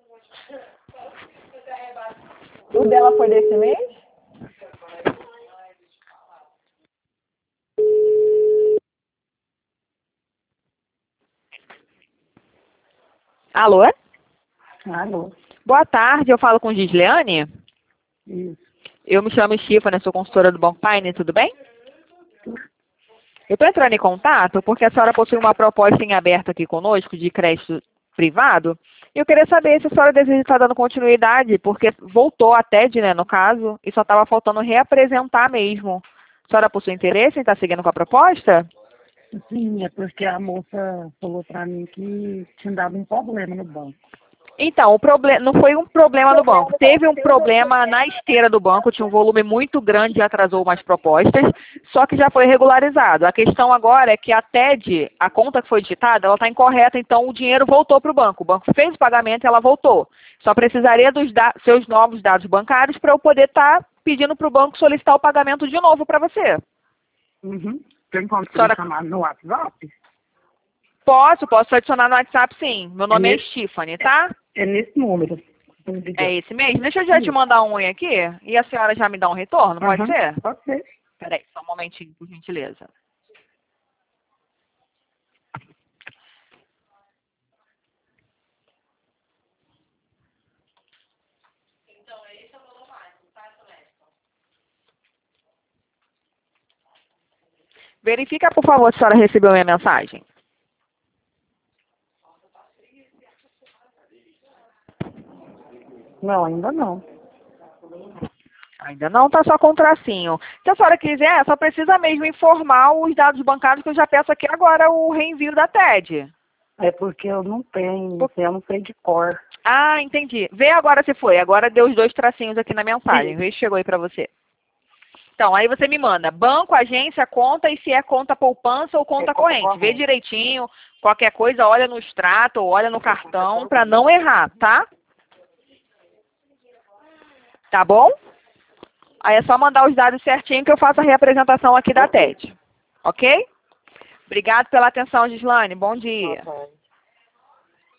O dela foi desse mês? Alô? Alô. Boa tarde, eu falo com Gisleane. Isso. Eu me chamo Stephanie, sou consultora do Banco Paine, tudo bem? Eu estou entrando em contato porque a senhora possui uma proposta em aberto aqui conosco de crédito privado. E eu queria saber se a senhora deseja estar dando continuidade, porque voltou a TED, né, no caso, e só estava faltando reapresentar mesmo. A senhora possui interesse em estar seguindo com a proposta? Sim, é porque a moça falou pra mim que tinha dado um problema no banco. Então, o problema não foi um problema no banco. Teve um problema na esteira do banco, tinha um volume muito grande e atrasou umas propostas, só que já foi regularizado. A questão agora é que a TED, a conta que foi digitada, ela está incorreta, então o dinheiro voltou para o banco. O banco fez o pagamento e ela voltou. Só precisaria dos seus novos dados bancários para eu poder estar pedindo para o banco solicitar o pagamento de novo para você. Uhum. Tem como Senhora... chamar no WhatsApp? Posso adicionar no WhatsApp sim. Meu nome é Stephanie, tá? É nesse número. É esse mesmo? Deixa eu já te mandar um oi aqui e a senhora já me dá um retorno, pode ser? Pode ser. Peraí, só um momentinho, por gentileza. Verifica, por favor, se a senhora recebeu minha mensagem. Não, ainda não. Ainda não, tá só com tracinho. Se a senhora quiser, só precisa mesmo informar os dados bancários que eu já peço aqui agora o reenvio da TED. É porque eu não tenho, eu não sei de cor. Ah, entendi. Vê agora se foi. Agora deu os dois tracinhos aqui na mensagem. Vê se chegou aí pra você. Então, aí você me manda banco, agência, conta e se é conta poupança ou conta corrente. Vê direitinho, qualquer coisa, olha no extrato ou olha no cartão para não errar, tá? Tá bom? Aí é só mandar os dados certinho que eu faço a reapresentação aqui da TED. Ok? Obrigado pela atenção, Gislane. Bom dia.